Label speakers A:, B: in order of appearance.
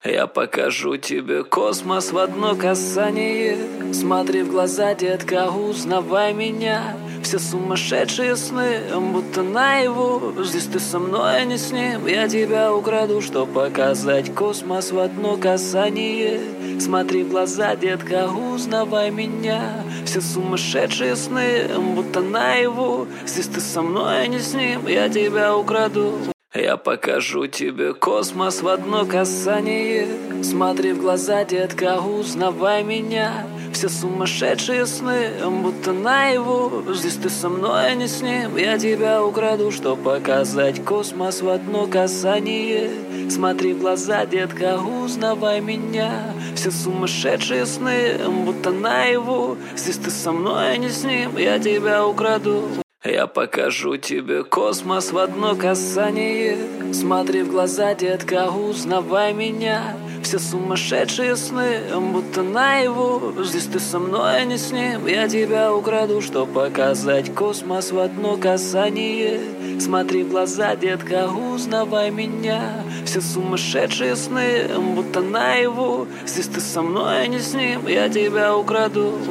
A: Я покажу тебе космос в одно касание. Смотри в глаза, детка, узнавай меня. Все сумасшедшие сны, будто наяву. Здесь ты со мной, а не с ним. Я тебя украду, чтоб показать космос в одно касание. Смотри в глаза, детка, узнавай меня. Все сумасшедшие сны, будто наяву. Здесь ты со мной, а не с ним. Я тебя украду. Я покажу тебе космос в одно касание. Смотри в глаза, детка, узнавай меня. Все сумасшедшие сны, будто наяву. Здесь ты со мной, а не с ним. Я тебя украду, чтоб показать космос в одно касание. Смотри в глаза, детка, узнавай меня. Все сумасшедшие сны, будто наяву. Здесь ты со мной, а не с ним. Я тебя украду. Я покажу тебе космос в одно касание. Смотри в глаза, детка, узнавай меня. Все сумасшедшие сны, будто наяву. Здесь ты со мной, а не с ним. Я тебя украду, чтоб показать космос в одно касание. Смотри в глаза, детка, узнавай меня. Все сумасшедшие сны, будто наяву. Здесь ты со мной, а не с ним. Я тебя украду.